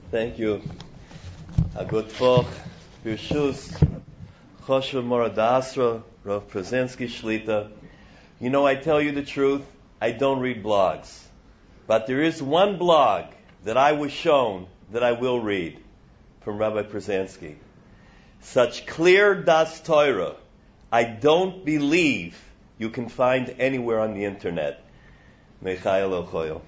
Thank you. A good talk. Birshus, Choshev Moradasra, Rav Przensky Shlita. You know, I tell you the truth, I don't read blogs. But there is one blog that I was shown that I will read from Rabbi Przensky. Such clear Das Torah, I don't believe you can find anywhere on the internet. Mechael Elchoyo.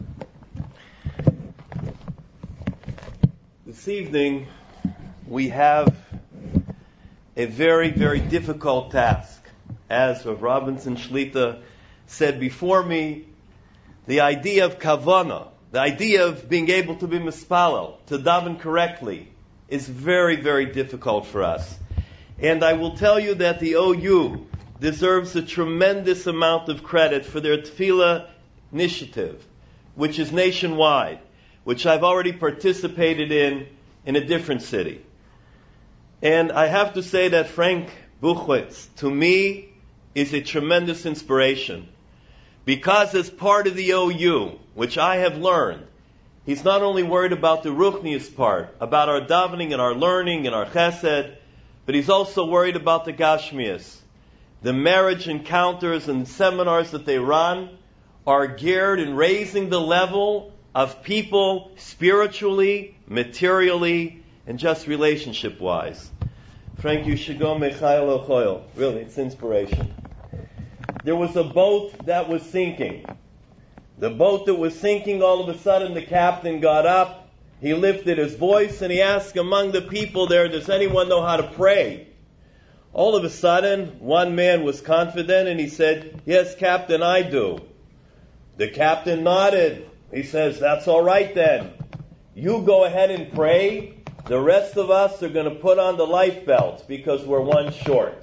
This evening, we have a very, very difficult task. As Rav Robinson Shlita said before me, the idea of kavana, the idea of being able to be mispalel, to daven correctly, is very, very difficult for us. And I will tell you that the OU deserves a tremendous amount of credit for their tefillah initiative, which is nationwide, which I've already participated in a different city. And I have to say that Frank Buchwitz, to me, is a tremendous inspiration. Because as part of the OU, which I have learned, he's not only worried about the ruchnius part, about our davening and our learning and our chesed, but he's also worried about the gashmias. The marriage encounters and seminars that they run are geared in raising the level of people spiritually, materially, and just relationship-wise. Frank, you should go Mechael Ochoil. Really, it's inspiration. There was a boat that was sinking. The boat that was sinking, all of a sudden the captain got up, he lifted his voice, and he asked among the people there, does anyone know how to pray? All of a sudden, one man was confident, and he said, yes, Captain, I do. The captain nodded. He says, that's all right then. You go ahead and pray. The rest of us are going to put on the life belts because we're one short.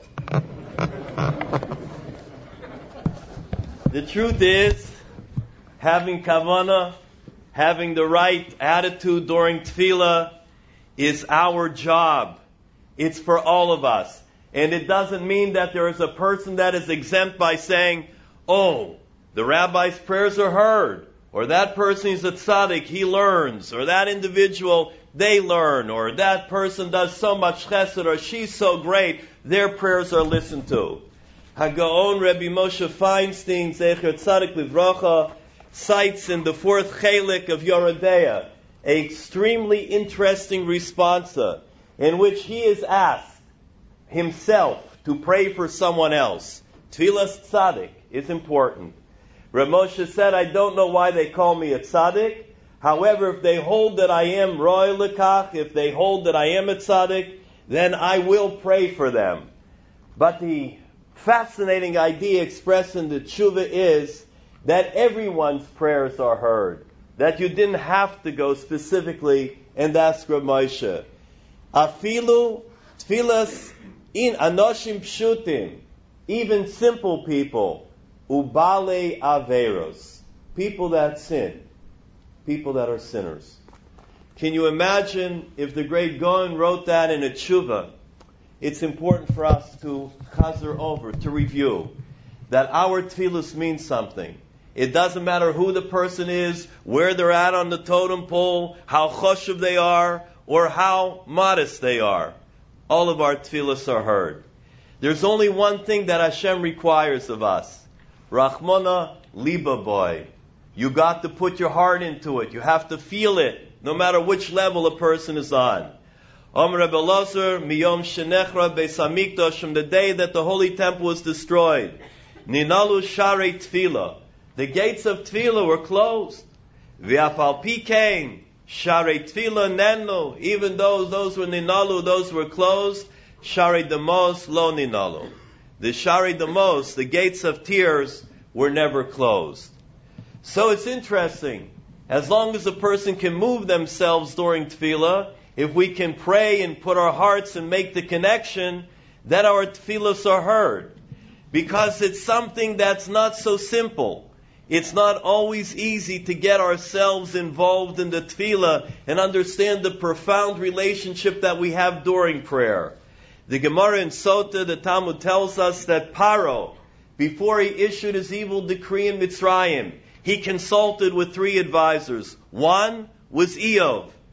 The truth is, having kavanah, having the right attitude during tefillah is our job. It's for all of us. And it doesn't mean that there is a person that is exempt by saying, oh, the rabbi's prayers are heard, or that person is a tzaddik, he learns, or that individual, they learn, or that person does so much chesed, or she's so great, their prayers are listened to. HaGaon Rebbe Moshe Feinstein, Zecher Tzadik Livrocha, cites in the fourth chelik of Yoredeya an extremely interesting responsa in which he is asked himself to pray for someone else. Tfilas tzaddik is important. Reb Moshe said, I don't know why they call me a tzaddik. However, if they hold that I am roy lekach, if they hold that I am a tzaddik, then I will pray for them. But the fascinating idea expressed in the tshuva is that everyone's prayers are heard. That you didn't have to go specifically and ask Reb Moshe. Afilu tfilas in anoshim pshutim, even simple people, ubale averos, people that sin, people that are sinners. Can you imagine if the great Gaon wrote that in a tshuva? It's important for us to chazer over, to review, that our tefillos mean something. It doesn't matter who the person is, where they're at on the totem pole, how choshev they are, or how modest they are. All of our tefillos are heard. There's only one thing that Hashem requires of us. Rachmana liba boy. You got to put your heart into it. You have to feel it, no matter which level a person is on. Rebbe Elazar, miyom shenechra beis hamikdash, from the day that the holy temple was destroyed. Ninalu sharei tefillah. The gates of tefillah were closed. V'afal pikein sharei tefillah nenu. Even though those were ninalu, those were closed. Sharei demos lo ninalu. The sharei demos, the gates of tears, were never closed. So it's interesting. As long as a person can move themselves during tefillah, if we can pray and put our hearts and make the connection, then our tefillahs are heard. Because it's something that's not so simple. It's not always easy to get ourselves involved in the tefillah and understand the profound relationship that we have during prayer. The Gemara in Sota, the Talmud tells us that Paro, before he issued his evil decree in Mitzrayim, he consulted with 3 advisors. One was Eov.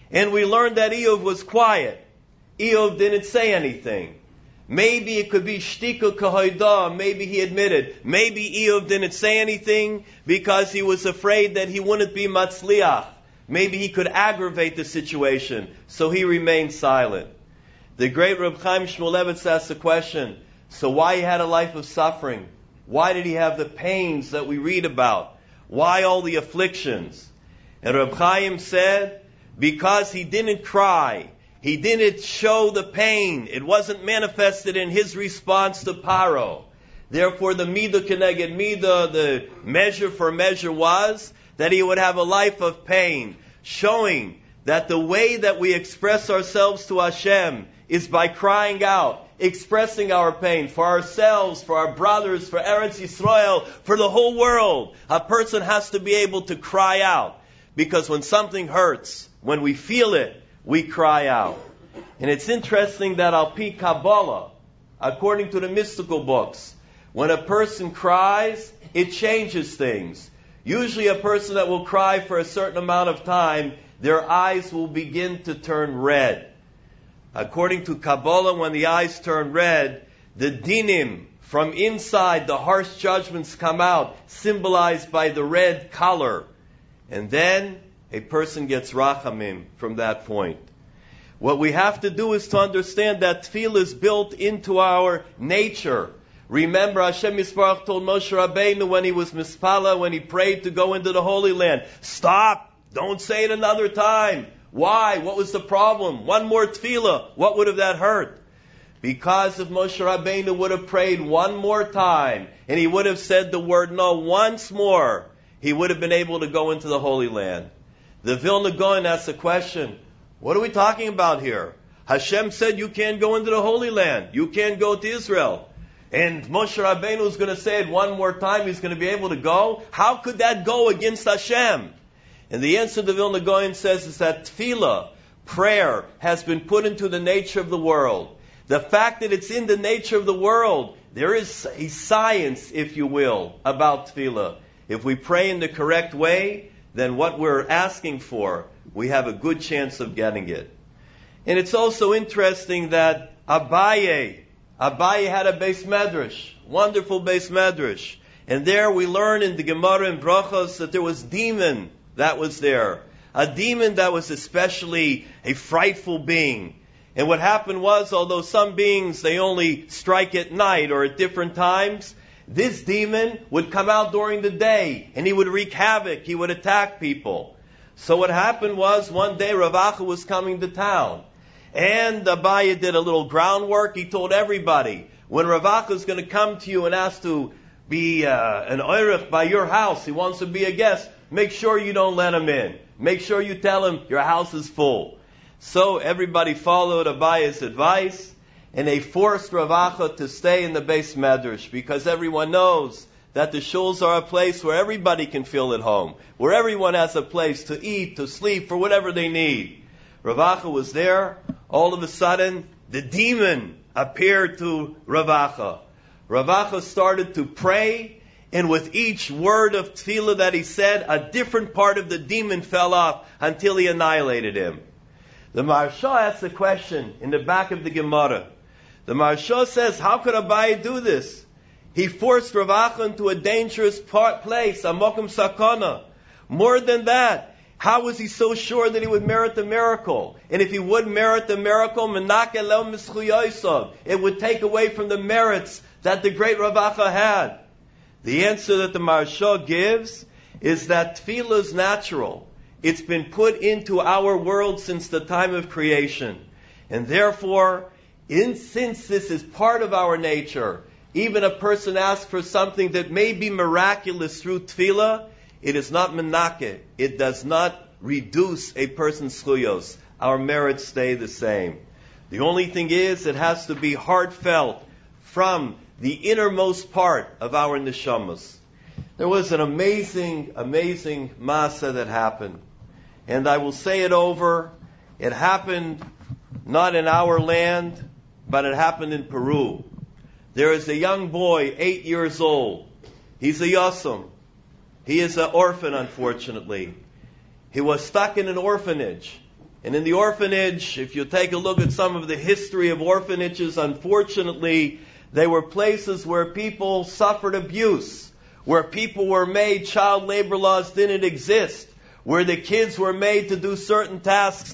And we learned that Eov was quiet. Eov didn't say anything. Maybe it could be shtika kahoida. Maybe he admitted. Maybe Eov didn't say anything because he was afraid that he wouldn't be matzliach. Maybe he could aggravate the situation. So he remained silent. The great Reb Chaim Shmulevitz asked the question, so why he had a life of suffering? Why did he have the pains that we read about? Why all the afflictions? And Reb Chaim said, because he didn't cry. He didn't show the pain. It wasn't manifested in his response to Paro. Therefore, the midah keneged midah, the measure for measure was that he would have a life of pain, showing that the way that we express ourselves to Hashem is by crying out, expressing our pain for ourselves, for our brothers, for Eretz Yisrael, for the whole world. A person has to be able to cry out, because when something hurts, when we feel it, we cry out. And it's interesting that Al Pi Kabbalah, according to the mystical books, when a person cries, it changes things. Usually a person that will cry for a certain amount of time, their eyes will begin to turn red. According to Kabbalah, when the eyes turn red, the dinim from inside, the harsh judgments come out, symbolized by the red color. And then a person gets rachamim from that point. What we have to do is to understand that tefillah is built into our nature. Remember, Hashem Yisparach told Moshe Rabbeinu when he was mispala, when he prayed to go into the Holy Land, stop, don't say it another time. Why? What was the problem? One more tefillah, what would have that hurt? Because if Moshe Rabbeinu would have prayed one more time, and he would have said the word no once more, he would have been able to go into the Holy Land. The Vilna Gaon asks a question, what are we talking about here? Hashem said you can't go into the Holy Land. You can't go to Israel. And Moshe Rabbeinu is going to say it one more time, he's going to be able to go? How could that go against Hashem? And the answer the Vilna Gaon says is that tefillah, prayer, has been put into the nature of the world. The fact that it's in the nature of the world, there is a science, if you will, about tefillah. If we pray in the correct way, then what we're asking for, we have a good chance of getting it. And it's also interesting that Abaye had a Beis Medrash, wonderful Beis Medrash. And there we learn in the Gemara and Brachos that there was demon that was there. A demon that was especially a frightful being. And what happened was, although some beings, they only strike at night or at different times, this demon would come out during the day and he would wreak havoc. He would attack people. So what happened was, one day Rav Acha was coming to town. And Abaye did a little groundwork. He told everybody, when Rav Acha is going to come to you and ask to be an oirich by your house, he wants to be a guest, make sure you don't let him in. Make sure you tell him your house is full. So everybody followed Abaye's advice, and they forced Rav Acha to stay in the Beis Medrash, because everyone knows that the shuls are a place where everybody can feel at home, where everyone has a place to eat, to sleep, for whatever they need. Rav Acha was there. All of a sudden, the demon appeared to Rav Acha. Rav Acha started to pray, and with each word of tefillah that he said, a different part of the demon fell off until he annihilated him. The Maharsha asks a question in the back of the Gemara. The Maharsha says, how could Abaye do this? He forced Rav Acha into a dangerous place, a mokum sakana. More than that, how was he so sure that he would merit the miracle? And if he would merit the miracle, it would take away from the merits that the great Rav Acha had. The answer that the Maharsha gives is that tefillah is natural. It's been put into our world since the time of creation. And therefore, since this is part of our nature, even a person asks for something that may be miraculous through tefillah, it is not menakeh. It does not reduce a person's schuyos. Our merits stay the same. The only thing is, it has to be heartfelt from the innermost part of our neshamas. There was an amazing masa that happened. And I will say it over. It happened not in our land, but it happened in Peru. There is a young boy, 8 years old. He's a yosem. He is an orphan, unfortunately. He was stuck in an orphanage. And in the orphanage, if you take a look at some of the history of orphanages, unfortunately, they were places where people suffered abuse, where people were made, child labor laws didn't exist, where the kids were made to do certain tasks,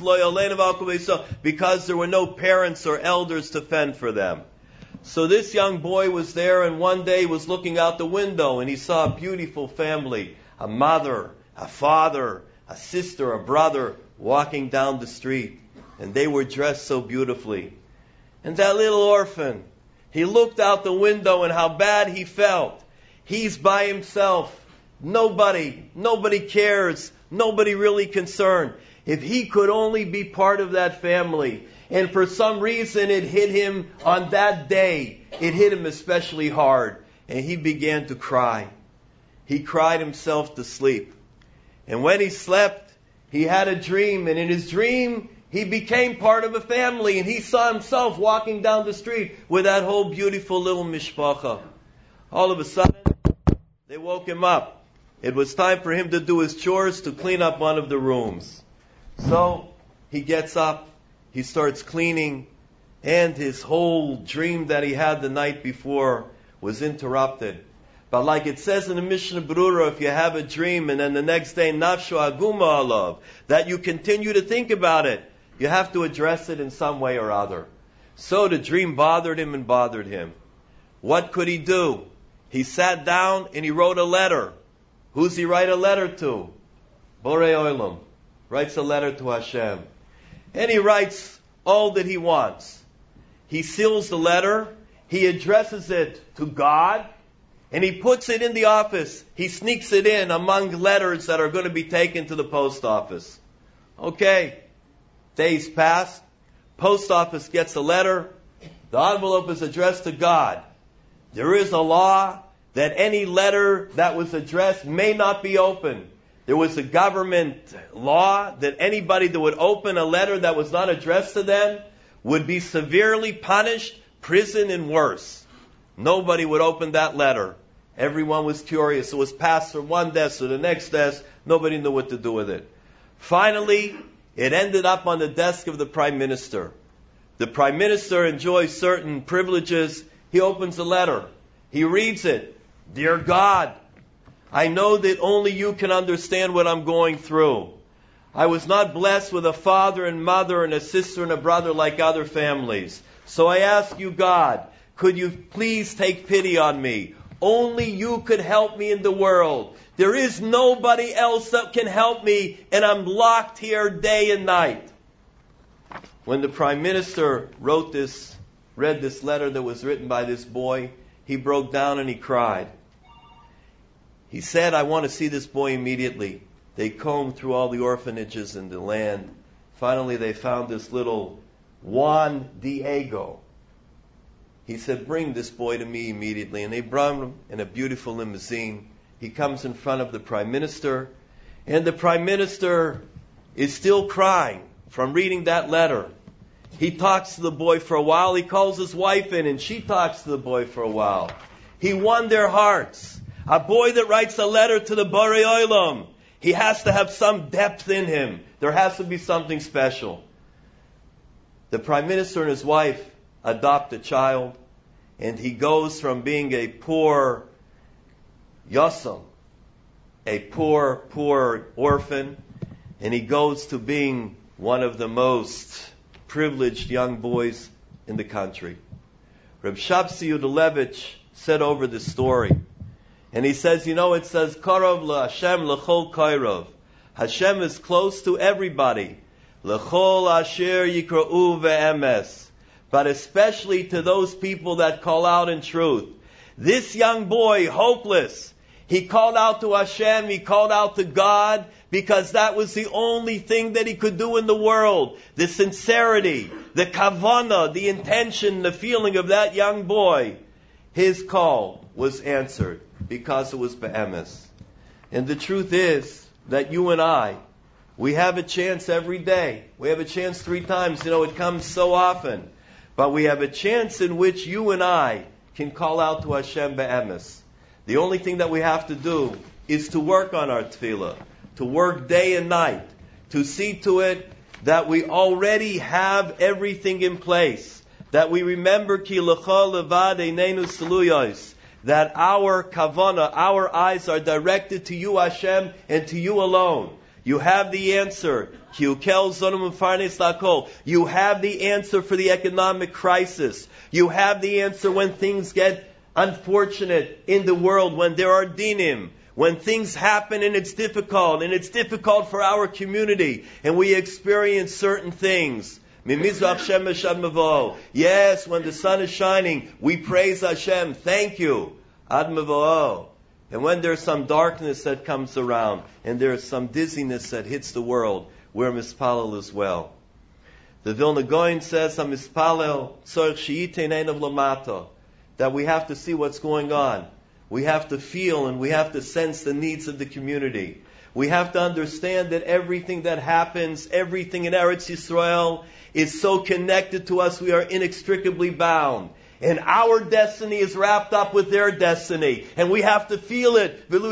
because there were no parents or elders to fend for them. So this young boy was there, and one day he was looking out the window, and he saw a beautiful family, a mother, a father, a sister, a brother, walking down the street. And they were dressed so beautifully. And that little orphan, he looked out the window, and how bad he felt. He's by himself. Nobody cares. Nobody really concerned. If he could only be part of that family. And for some reason it hit him on that day. It hit him especially hard. And he began to cry. He cried himself to sleep. And when he slept, he had a dream. And in his dream, he became part of a family. And he saw himself walking down the street with that whole beautiful little mishpacha. All of a sudden, they woke him up. It was time for him to do his chores, to clean up one of the rooms. So he gets up, he starts cleaning, and his whole dream that he had the night before was interrupted. But like it says in the Mishnah Berurah, if you have a dream and then the next day, nafshu aguma alav, that you continue to think about it, you have to address it in some way or other. So the dream bothered him and bothered him. What could he do? He sat down and he wrote a letter. Who's he write a letter to? Borei Olam. Writes a letter to Hashem. And he writes all that he wants. He seals the letter. He addresses it to God. And he puts it in the office. He sneaks it in among letters that are going to be taken to the post office. Okay. Days pass. Post office gets a letter. The envelope is addressed to God. There is a law that any letter that was addressed may not be opened. There was a government law that anybody that would open a letter that was not addressed to them would be severely punished, prison and worse. Nobody would open that letter. Everyone was curious. It was passed from one desk to the next desk. Nobody knew what to do with it. Finally, it ended up on the desk of the Prime Minister. The Prime Minister enjoys certain privileges. He opens the letter. He reads it. Dear God, I know that only you can understand what I'm going through. I was not blessed with a father and mother and a sister and a brother like other families. So I ask you, God, could you please take pity on me? Only you could help me in the world. There is nobody else that can help me, and I'm locked here day and night. When the Prime Minister read this letter that was written by this boy, he broke down and he cried. He said, I want to see this boy immediately. They combed through all the orphanages in the land. Finally, they found this little Juan Diego. He said, bring this boy to me immediately. And they brought him in a beautiful limousine. He comes in front of the Prime Minister. And the Prime Minister is still crying from reading that letter. He talks to the boy for a while. He calls his wife in, and she talks to the boy for a while. He won their hearts. A boy that writes a letter to the Borei Olam, he has to have some depth in him. There has to be something special. The Prime Minister and his wife adopt a child, and he goes from being a poor yosem, a poor orphan, and he goes to being one of the most privileged young boys in the country. Reb Shabsi Udalevich said over this story, and he says, it says, Karov LaHashem L'chol Kairov. Hashem is close to everybody. L'chol asher yikra'u ve'emes. But especially to those people that call out in truth. This young boy, hopeless, he called out to Hashem, he called out to God, because that was the only thing that he could do in the world. The sincerity, the kavanah, the intention, the feeling of that young boy. His call was answered because it was be'emes. And the truth is that you and I, we have a chance every day. We have a chance 3 times. It comes so often. But we have a chance in which you and I can call out to Hashem be'emes. The only thing that we have to do is to work on our tefillah, to work day and night, to see to it that we already have everything in place, that we remember ki lecha levad einenu seluyos, that our kavana, our eyes are directed to you, Hashem, and to you alone. You have the answer. You have the answer for the economic crisis. You have the answer when things get unfortunate in the world, when there are dinim, when things happen and it's difficult for our community, and we experience certain things. Yes, when the sun is shining, we praise Hashem. Thank you. Ad mevo'o. And when there's some darkness that comes around, and there's some dizziness that hits the world, we're mispalel as well. The Vilna Gaon says, mispalel tzorich she'itein einav lamata, that we have to see what's going on. We have to feel and we have to sense the needs of the community. We have to understand that everything that happens, everything in Eretz Yisrael is so connected to us, we are inextricably bound. And our destiny is wrapped up with their destiny. And we have to feel it. Yeah,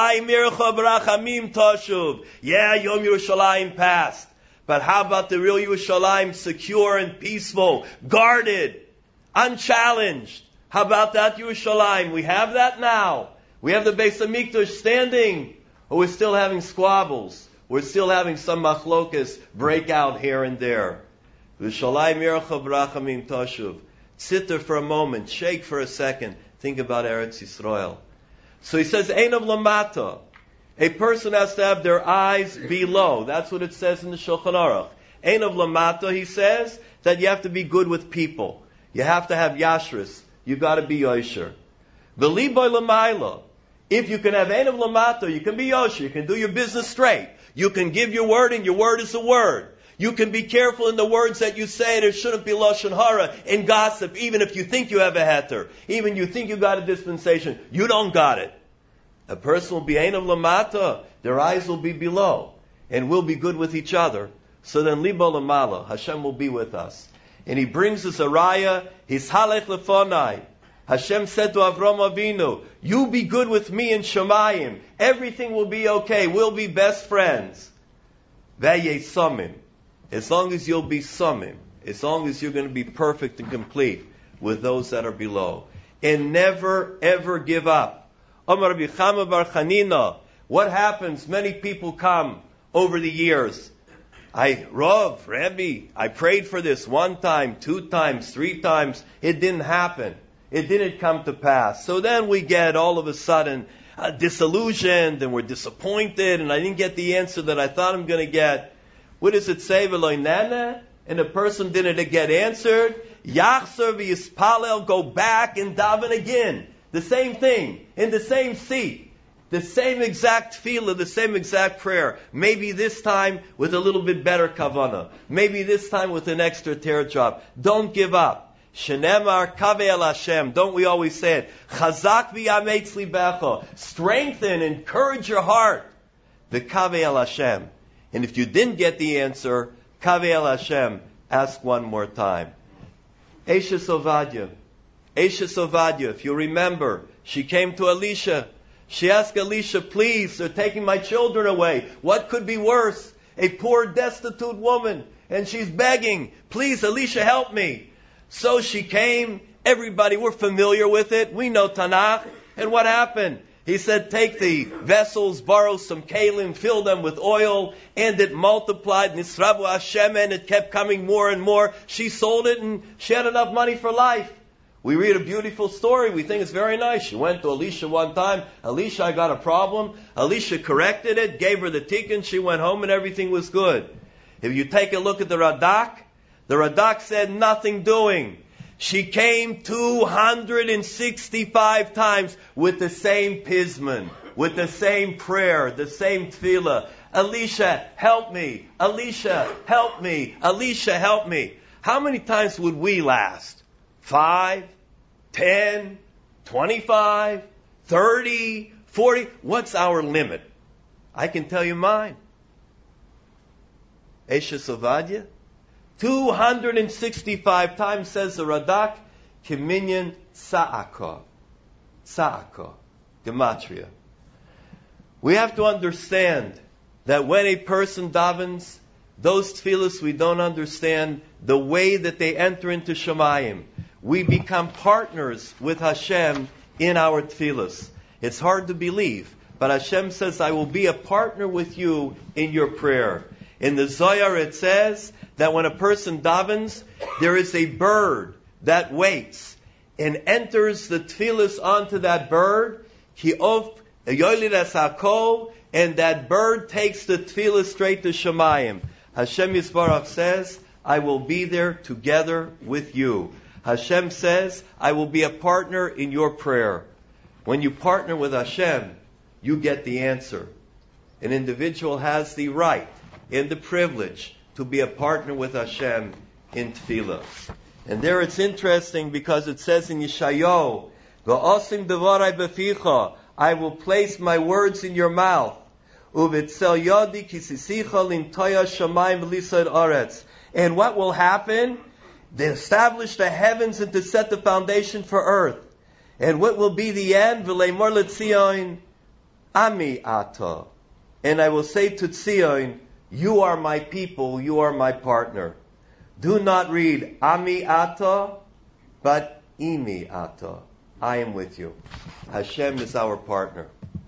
Yom Yerushalayim passed. But how about the real Yerushalayim, secure and peaceful, guarded, unchallenged? How about that Yerushalayim? We have that now. We have the Beis HaMikdash standing. Or we're still having squabbles. We're still having some machlokas break out here and there. Yerushalayim Yerecha B'rachamim Tashuv. Sit there for a moment, shake for a second, think about Eretz Yisrael. So he says, Einav lamata. A person has to have their eyes below. That's what it says in the Shulchan Aruch. Einav lamata, he says, that you have to be good with people. You have to have yashris. You got to be yosher. V'liboy lamayla. If you can have Einav lamata, you can be yosher. You can do your business straight. You can give your word, and your word is a word. You can be careful in the words that you say. There shouldn't be lashon hara and gossip, even if you think you have a heter. Even you think you got a dispensation. You don't got it. A person will be einav lamata. Their eyes will be below. And we'll be good with each other. So then libo lamala. Hashem will be with us. And he brings us a raya. His halech lefonai. Hashem said to Avram Avinu, you be good with me in Shemayim. Everything will be okay. We'll be best friends. Vayei samim. As long as you'll be samim, as long as you're going to be perfect and complete with those that are below. And never, ever give up. Amar Rabbi Chama bar Chanina. What happens? Many people come over the years. Rabbi, I prayed for this 1 time, 2 times, 3 times. It didn't happen. It didn't come to pass. So then we get all of a sudden disillusioned and we're disappointed and I didn't get the answer that I thought I'm going to get. What does it say? And the person didn't get answered. Yachzer v'yispalel, go back and daven again. The same thing, in the same seat. The same exact tefillah, the same exact prayer. Maybe this time with a little bit better kavanah. Maybe this time with an extra teardrop. Don't give up. Shenemar kaveh el Hashem. Don't we always say it? Chazak v'yametz libecha. Strengthen, encourage your heart. The kaveh el Hashem. And if you didn't get the answer, Kaveh el Hashem, ask one more time. Eshes Ovadia, if you remember, she came to Elisha. She asked Elisha, please, they're taking my children away. What could be worse? A poor, destitute woman. And she's begging, please, Elisha, help me. So she came. Everybody, we're familiar with it. We know Tanakh. And what happened? He said, take the vessels, borrow some kalim, fill them with oil, and it multiplied. Nisrabu Hashem, and it kept coming more and more. She sold it, and she had enough money for life. We read a beautiful story. We think it's very nice. She went to Elisha one time. Elisha, I got a problem. Elisha corrected it, gave her the tikkun. She went home, and everything was good. If you take a look at the Radak said nothing doing. She came 265 times with the same pisman, with the same prayer, the same tefillah. Elisha, help me. Elisha, help me. Elisha, help me. How many times would we last? 5, 10, 25, 30, 40? What's our limit? I can tell you mine. Eshes Ovadia? 265 times, says the Radak, Kiminyan Tza'aka. Tza'aka. Gematria. We have to understand that when a person davens, those tefillos we don't understand the way that they enter into Shemayim. We become partners with Hashem in our tefillos. It's hard to believe, but Hashem says, I will be a partner with you in your prayer. In the Zohar it says that when a person davens, there is a bird that waits and enters the tefillos onto that bird, and that bird takes the tefillah straight to Shemayim. Hashem Yisbarach says, I will be there together with you. Hashem says, I will be a partner in your prayer. When you partner with Hashem, you get the answer. An individual has the right and the privilege to be a partner with Hashem in tefillah. And there it's interesting because it says in Yeshayahu, V'osim devarai beficha, I will place my words in your mouth. Uvitzel yadi kisisicha lintoya shamayim v'lisad aretz. And what will happen? They establish the heavens and to set the foundation for earth. And what will be the end? V'leimor leTzion, Ami ata. And I will say to Tzion, you are my people, you are my partner. Do not read Ami ata, but Imi ata. I am with you. Hashem is our partner.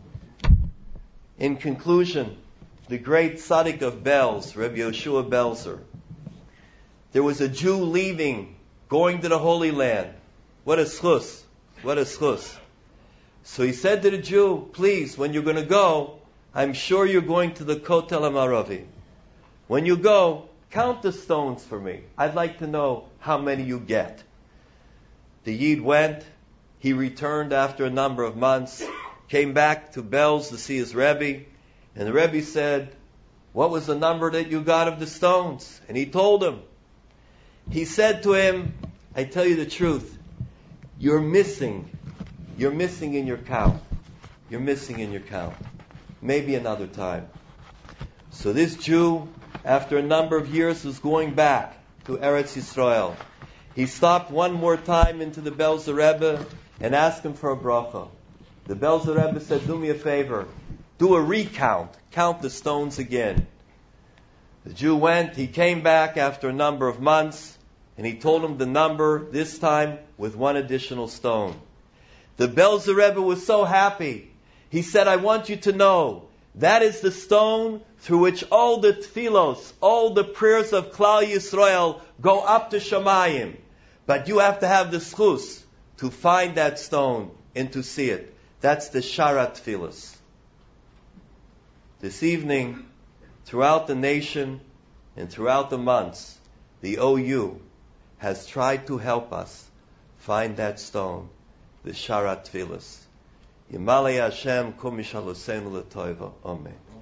In conclusion, the great tzaddik of Belz, Rabbi Yoshua Belzer, there was a Jew leaving, going to the Holy Land. What a schus. What a schus. So he said to the Jew, please, when you're going to go, I'm sure you're going to the Kotel HaMaravi. When you go, count the stones for me. I'd like to know how many you get. The Yid went. He returned after a number of months, came back to Belz to see his Rebbe, and the Rebbe said, what was the number that you got of the stones? And he told him. He said to him, I tell you the truth, you're missing in your count. You're missing in your count. Maybe another time. So this Jew, after a number of years, was going back to Eretz Yisrael. He stopped one more time into the Belzer Rebbe and asked him for a bracha. The Belzer Rebbe said, do me a favor. Do a recount. Count the stones again. The Jew went. He came back after a number of months. And he told him the number, this time with one additional stone. The Belzer Rebbe was so happy. He said, I want you to know, that is the stone through which all the tefillos, all the prayers of Klal Yisrael go up to Shemayim. But you have to have the schus to find that stone and to see it. That's the Sharat Tefillos. This evening, throughout the nation and throughout the months, the OU has tried to help us find that stone, the Sharat Tefillos. Yimalei Hashem kum mishalosenu l'toiva. Amen.